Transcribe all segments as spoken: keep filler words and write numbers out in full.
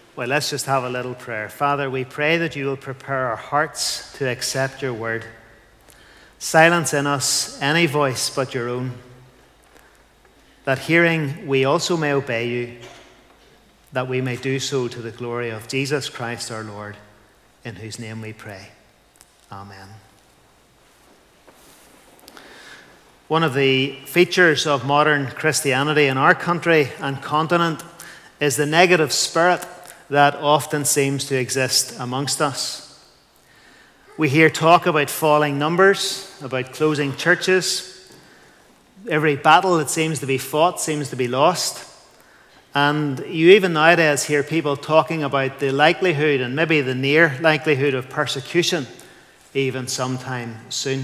Well, let's just have a little prayer. Father, we pray that you will prepare our hearts to accept your word. Silence in us any voice but your own, that hearing we also may obey you, that we may do so to the glory of Jesus Christ our Lord, in whose name we pray. Amen. One of the features of modern Christianity in our country and continent is the negative spirit that often seems to exist amongst us. We hear talk about falling numbers, about closing churches. Every battle that seems to be fought seems to be lost. And you even nowadays hear people talking about the likelihood and maybe the near likelihood of persecution, even sometime soon.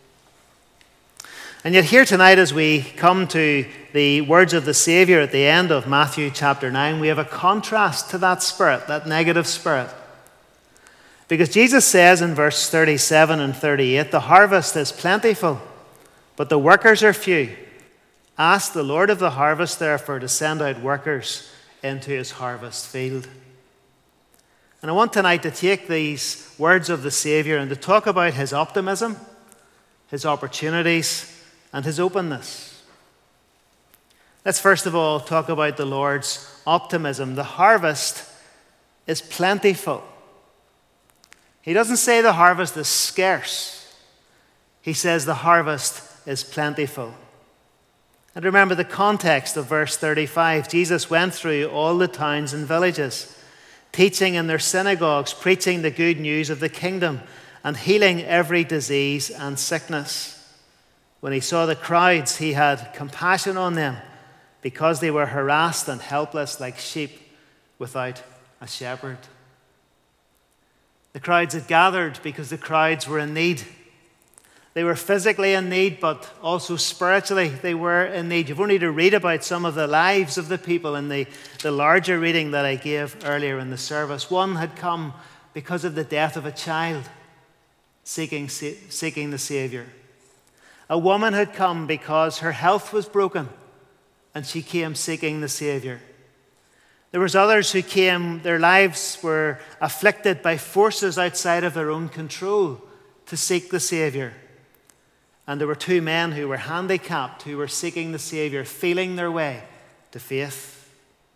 And yet here tonight, as we come to the words of the Saviour at the end of Matthew chapter nine, we have a contrast to that spirit, that negative spirit. Because Jesus says in verse thirty-seven and thirty-eight, the harvest is plentiful, but the workers are few. Ask the Lord of the harvest, therefore, to send out workers into his harvest field. And I want tonight to take these words of the Saviour and to talk about his optimism, his opportunities, and his openness. Let's first of all talk about the Lord's optimism. The harvest is plentiful. He doesn't say the harvest is scarce. He says the harvest is plentiful. And remember the context of verse thirty-five. Jesus went through all the towns and villages, teaching in their synagogues, preaching the good news of the kingdom, and healing every disease and sickness. When he saw the crowds, he had compassion on them because they were harassed and helpless like sheep without a shepherd. The crowds had gathered because the crowds were in need. They were physically in need, but also spiritually they were in need. You've only to read about some of the lives of the people in the, the larger reading that I gave earlier in the service. One had come because of the death of a child, seeking, seeking the Saviour. A woman had come because her health was broken, and she came seeking the Saviour. There was others who came, their lives were afflicted by forces outside of their own control to seek the Saviour. And there were two men who were handicapped, who were seeking the Saviour, feeling their way to faith.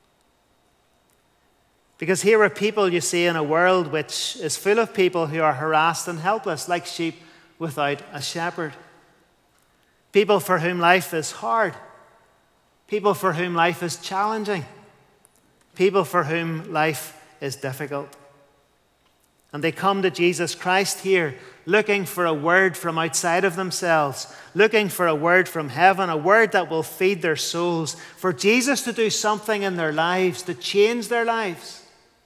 Because here are people, you see, in a world which is full of people who are harassed and helpless, like sheep without a shepherd. People for whom life is hard. People for whom life is challenging. People for whom life is difficult. And they come to Jesus Christ here, looking for a word from outside of themselves, looking for a word from heaven, a word that will feed their souls, for Jesus to do something in their lives, to change their lives.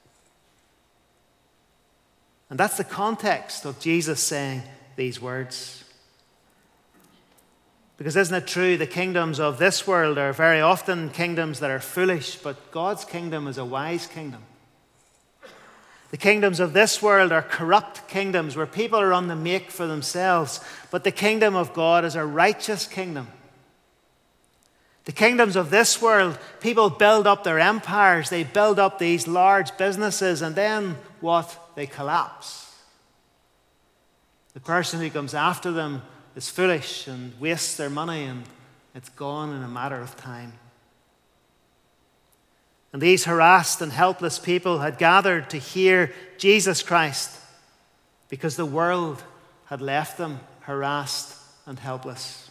And that's the context of Jesus saying these words. Because isn't it true, the kingdoms of this world are very often kingdoms that are foolish, but God's kingdom is a wise kingdom. The kingdoms of this world are corrupt kingdoms where people are on the make for themselves, but the kingdom of God is a righteous kingdom. The kingdoms of this world, people build up their empires, they build up these large businesses, and then what? They collapse. The person who comes after them is foolish and wastes their money, and it's gone in a matter of time. And these harassed and helpless people had gathered to hear Jesus Christ because the world had left them harassed and helpless.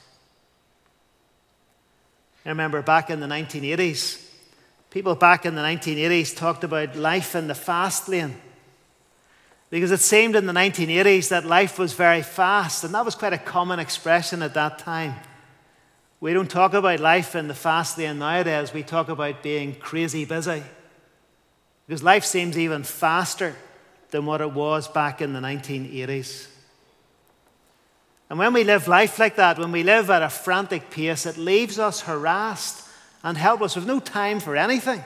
I remember back in the nineteen eighties, people back in the nineteen eighties talked about life in the fast lane. Because it seemed in the nineteen eighties that life was very fast, and that was quite a common expression at that time. We don't talk about life in the fast lane nowadays, we talk about being crazy busy. Because life seems even faster than what it was back in the nineteen eighties. And when we live life like that, when we live at a frantic pace, it leaves us harassed and helpless with no time for anything.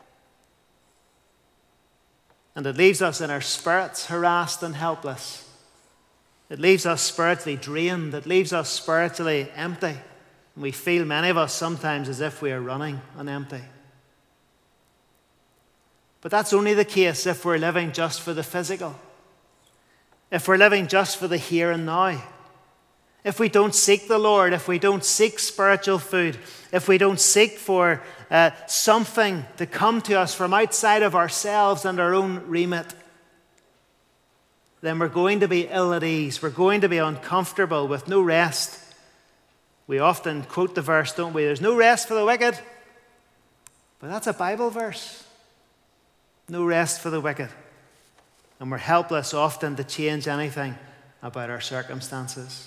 And it leaves us in our spirits harassed and helpless. It leaves us spiritually drained. It leaves us spiritually empty. And we feel, many of us, sometimes as if we are running on empty. But that's only the case if we're living just for the physical. If we're living just for the here and now. If we don't seek the Lord, if we don't seek spiritual food, if we don't seek for uh, something to come to us from outside of ourselves and our own remit, then we're going to be ill at ease. We're going to be uncomfortable with no rest. We often quote the verse, don't we? There's no rest for the wicked. But that's a Bible verse. No rest for the wicked. And we're helpless often to change anything about our circumstances.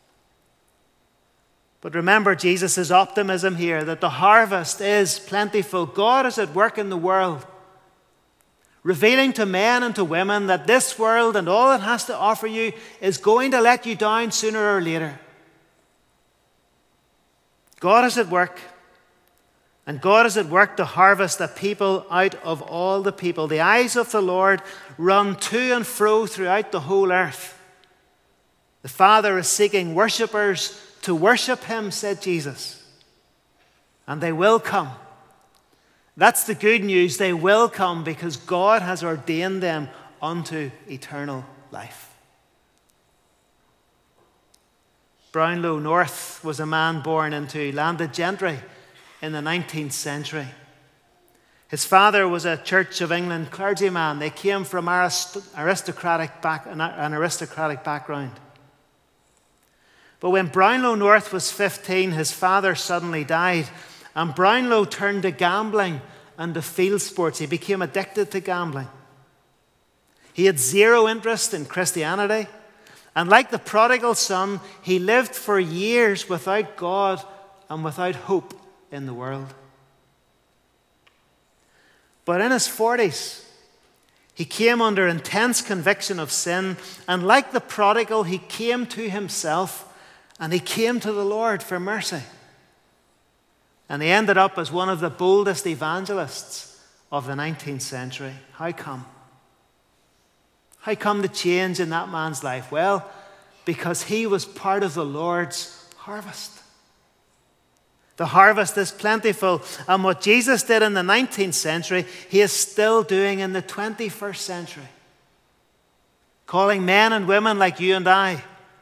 But remember Jesus' optimism here, that the harvest is plentiful. God is at work in the world, revealing to men and to women that this world and all it has to offer you is going to let you down sooner or later. God is at work, and God is at work to harvest the people out of all the people. The eyes of the Lord run to and fro throughout the whole earth. The Father is seeking worshippers to worship him, said Jesus. And they will come. That's the good news. They will come because God has ordained them unto eternal life. Brownlow North was a man born into landed gentry in the nineteenth century. His father was a Church of England clergyman. They came from arist- aristocratic back- an aristocratic background. But when Brownlow North was fifteen, his father suddenly died, and Brownlow turned to gambling and to field sports. He became addicted to gambling. He had zero interest in Christianity, and like the prodigal son, he lived for years without God and without hope in the world. But in his forties, he came under intense conviction of sin, and like the prodigal, he came to himself. And he came to the Lord for mercy. And he ended up as one of the boldest evangelists of the nineteenth century. How come? How come the change in that man's life? Well, because he was part of the Lord's harvest. The harvest is plentiful. And what Jesus did in the nineteenth century, he is still doing in the twenty-first century. Calling men and women like you and I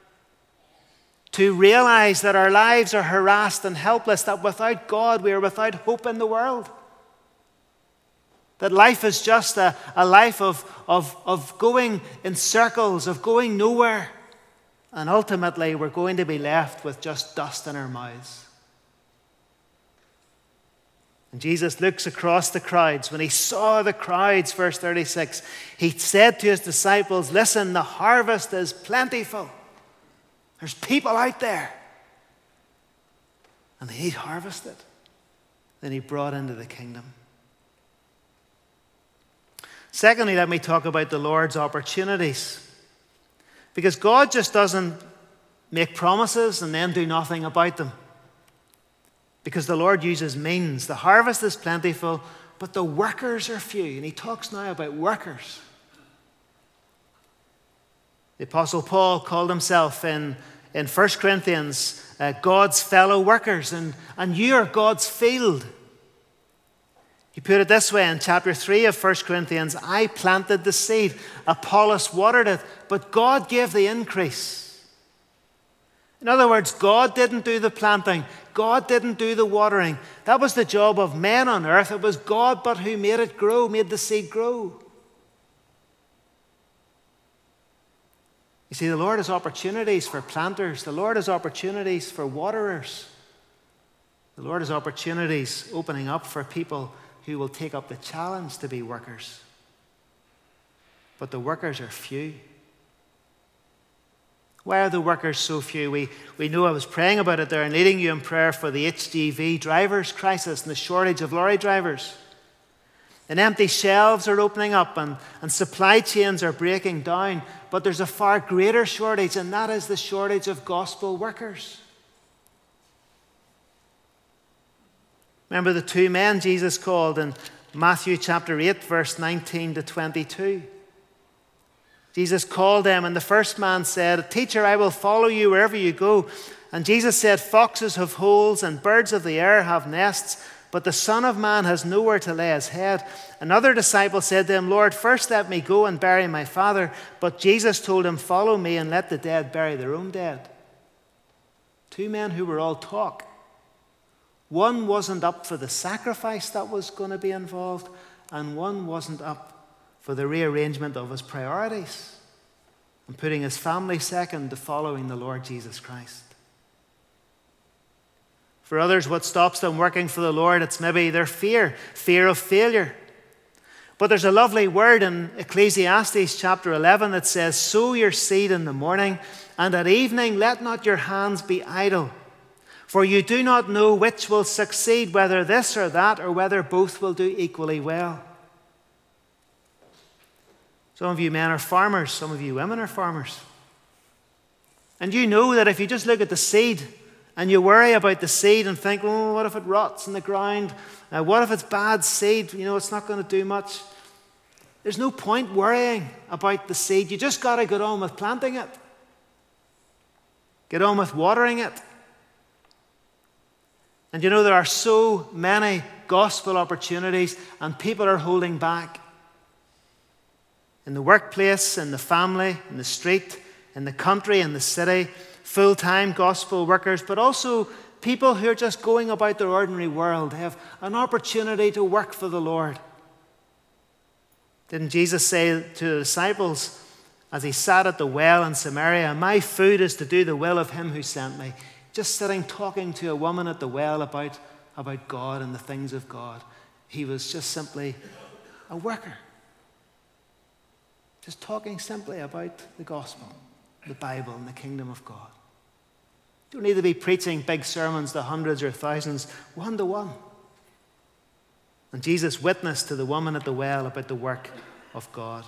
to realize that our lives are harassed and helpless, that without God we are without hope in the world. That life is just a, a life of, of, of going in circles, of going nowhere. And ultimately we're going to be left with just dust in our mouths. And Jesus looks across the crowds. When he saw the crowds, verse thirty-six, he said to his disciples, listen, the harvest is plentiful. There's people out there. And they need harvested. Then he brought into the kingdom. Secondly, let me talk about the Lord's opportunities. Because God just doesn't make promises and then do nothing about them. Because the Lord uses means. The harvest is plentiful, but the workers are few. And he talks now about workers. The Apostle Paul called himself in, in First Corinthians uh, God's fellow workers, and, and you are God's field. He put it this way in chapter three of First Corinthians, I planted the seed, Apollos watered it, but God gave the increase. In other words, God didn't do the planting. God didn't do the watering. That was the job of men on earth. It was God but who made it grow, made the seed grow. You see, the Lord has opportunities for planters. The Lord has opportunities for waterers. The Lord has opportunities opening up for people who will take up the challenge to be workers. But the workers are few. Why are the workers so few? We, we know I was praying about it there and leading you in prayer for the H G V drivers crisis and the shortage of lorry drivers. And empty shelves are opening up and, and supply chains are breaking down. But there's a far greater shortage, and that is the shortage of gospel workers. Remember the two men Jesus called in Matthew chapter eight, verse nineteen to twenty-two. Jesus called them, and the first man said, Teacher, I will follow you wherever you go. And Jesus said, Foxes have holes, and birds of the air have nests, but the Son of Man has nowhere to lay his head." Another disciple said to him, "Lord, first let me go and bury my father." But Jesus told him, "Follow me and let the dead bury their own dead." Two men who were all talk. One wasn't up for the sacrifice that was going to be involved, and one wasn't up for the rearrangement of his priorities and putting his family second to following the Lord Jesus Christ. For others, what stops them working for the Lord, it's maybe their fear, fear of failure. But there's a lovely word in Ecclesiastes chapter eleven that says, "Sow your seed in the morning, and at evening let not your hands be idle. For you do not know which will succeed, whether this or that, or whether both will do equally well." Some of you men are farmers, some of you women are farmers. And you know that if you just look at the seed and you worry about the seed and think, "Oh, what if it rots in the ground? Uh, what if it's bad seed? You know, it's not going to do much." There's no point worrying about the seed. You just got to get on with planting it. Get on with watering it. And you know, there are so many gospel opportunities and people are holding back. In the workplace, in the family, in the street, in the country, in the city, full-time gospel workers, but also people who are just going about their ordinary world have an opportunity to work for the Lord. Didn't Jesus say to the disciples as he sat at the well in Samaria, "My food is to do the will of him who sent me"? Just sitting talking to a woman at the well about, about God and the things of God. He was just simply a worker. Just talking simply about the gospel, the Bible, and the kingdom of God. You don't need to be preaching big sermons to hundreds or thousands, one to one. And Jesus witnessed to the woman at the well about the work of God.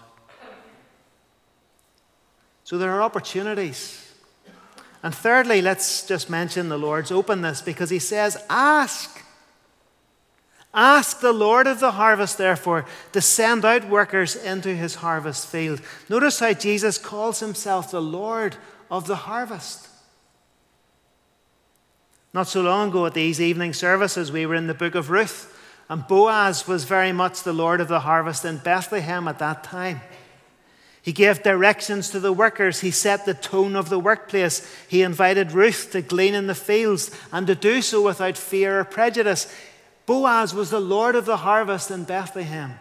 So there are opportunities. And thirdly, let's just mention the Lord's openness, because he says, "Ask. Ask the Lord of the harvest, therefore, to send out workers into his harvest field." Notice how Jesus calls himself the Lord of the harvest. Not so long ago at these evening services, we were in the book of Ruth, and Boaz was very much the Lord of the harvest in Bethlehem at that time. He gave directions to the workers. He set the tone of the workplace. He invited Ruth to glean in the fields and to do so without fear or prejudice. Boaz was the Lord of the harvest in Bethlehem.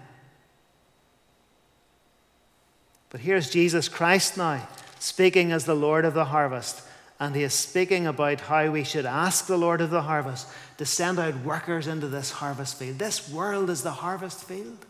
But here's Jesus Christ now, speaking as the Lord of the harvest. And he is speaking about how we should ask the Lord of the harvest to send out workers into this harvest field. This world is the harvest field.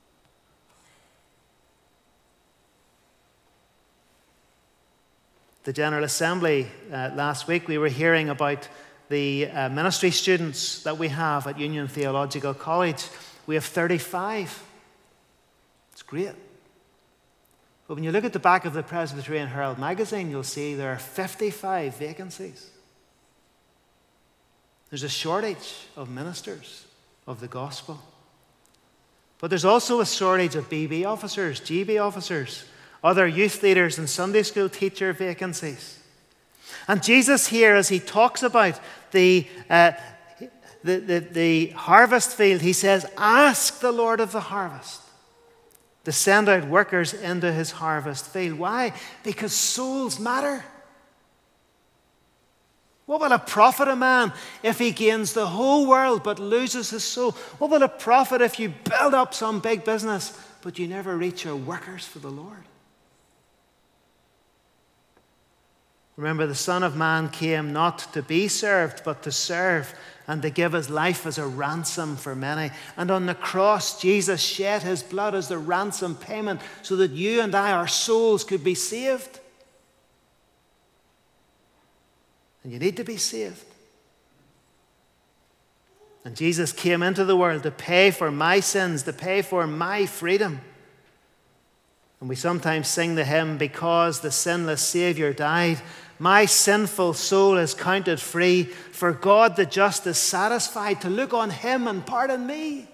The General Assembly uh, last week, we were hearing about the uh, ministry students that we have at Union Theological College. We have thirty-five. It's great. But when you look at the back of the Presbyterian Herald magazine, you'll see there are fifty-five vacancies. There's a shortage of ministers of the gospel. But there's also a shortage of B B officers, G B officers, other youth leaders and Sunday school teacher vacancies. And Jesus here, as he talks about the, uh, the, the, the harvest field, he says, "Ask the Lord of the harvest to send out workers into his harvest field." Why? Because souls matter. What will it profit a man if he gains the whole world but loses his soul? What will it profit if you build up some big business but you never reach your workers for the Lord? Remember, the Son of Man came not to be served, but to serve and to give his life as a ransom for many. And on the cross, Jesus shed his blood as the ransom payment so that you and I, our souls, could be saved. And you need to be saved. And Jesus came into the world to pay for my sins, to pay for my freedom. And we sometimes sing the hymn, "Because the sinless Savior died, my sinful soul is counted free, for God the just is satisfied to look on him and pardon me."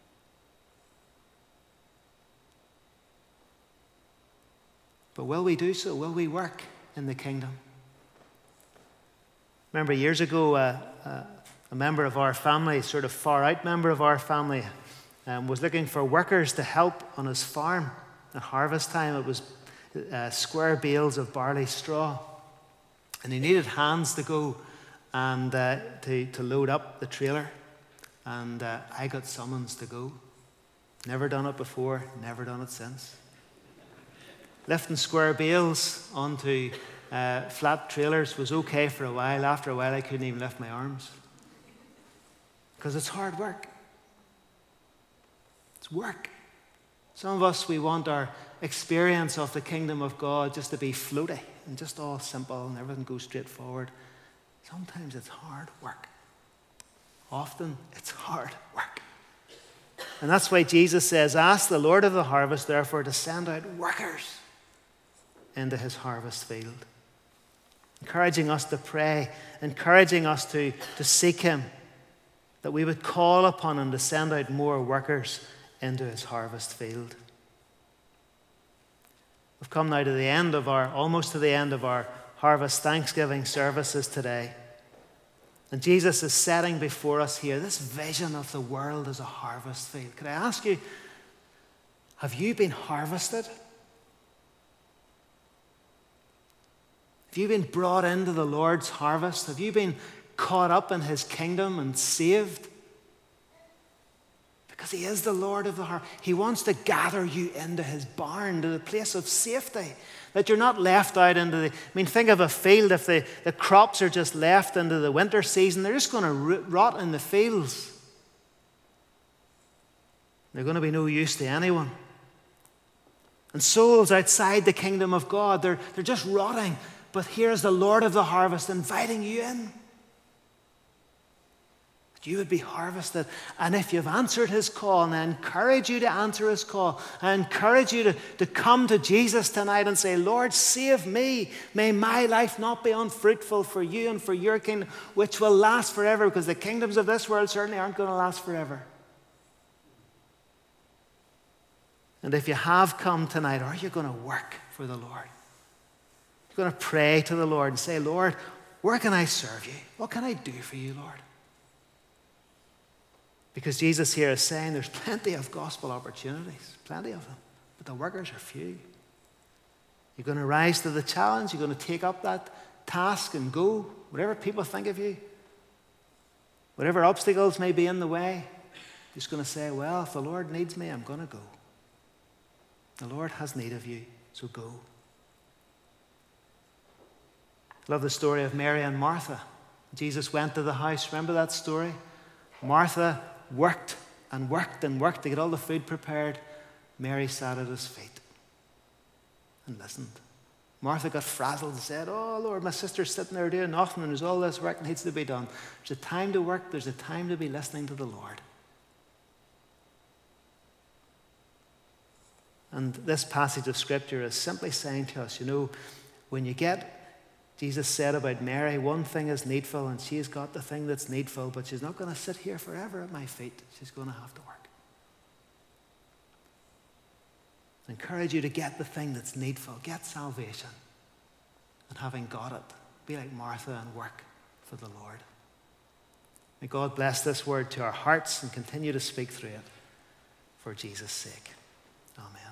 But will we do so? Will we work in the kingdom? Remember years ago, uh, uh, A member of our family, sort of far out member of our family, um, was looking for workers to help on his farm. At harvest time, it was uh, square bales of barley straw. And he needed hands to go and uh, to, to load up the trailer. And uh, I got summons to go. Never done it before, never done it since. Lifting square bales onto uh, flat trailers was okay for a while. After a while, I couldn't even lift my arms. Because it's hard work. It's work. Some of us, we want our experience of the kingdom of God just to be floaty and just all simple and everything goes straight forward. Sometimes it's hard work. Often it's hard work. And that's why Jesus says, ask the Lord of the harvest, therefore, to send out workers into his harvest field. Encouraging us to pray, encouraging us to, to seek him, that we would call upon him to send out more workers into his harvest field. We've come now to the end of our, almost to the end of our harvest Thanksgiving services today. And Jesus is setting before us here this vision of the world as a harvest field. Could I ask you, have you been harvested? Have you been brought into the Lord's harvest? Have you been caught up in his kingdom and saved? Because he is the Lord of the harvest. He wants to gather you into his barn, to the place of safety, that you're not left out into the... I mean, think of a field. If the, the crops are just left into the winter season, they're just going to rot in the fields. They're going to be no use to anyone. And souls outside the kingdom of God, they're, they're just rotting. But here's the Lord of the harvest inviting you in. You would be harvested. And if you've answered his call, and I encourage you to answer his call, I encourage you to, to come to Jesus tonight and say, Lord, save me. May my life not be unfruitful for you and for your kingdom, which will last forever, because the kingdoms of this world certainly aren't going to last forever. And if you have come tonight, are you going to work for the Lord? You're going to pray to the Lord and say, Lord, where can I serve you? What can I do for you, Lord? Because Jesus here is saying there's plenty of gospel opportunities, plenty of them, but the workers are few. You're going to rise to the challenge. You're going to take up that task and go, whatever people think of you, whatever obstacles may be in the way. You're just going to say, well, if the Lord needs me, I'm going to go. The Lord has need of you, so go. I love the story of Mary and Martha. Jesus went to the house. Remember that story? Martha worked and worked and worked to get all the food prepared. Mary sat at his feet and listened. Martha got frazzled and said, oh, Lord, my sister's sitting there doing nothing and there's all this work that needs to be done. There's a time to work. There's a time to be listening to the Lord. And this passage of Scripture is simply saying to us, you know, when you get... Jesus said about Mary, one thing is needful, and she's got the thing that's needful, but she's not going to sit here forever at my feet. She's going to have to work. I encourage you to get the thing that's needful. Get salvation. And having got it, be like Martha and work for the Lord. May God bless this word to our hearts and continue to speak through it for Jesus' sake. Amen.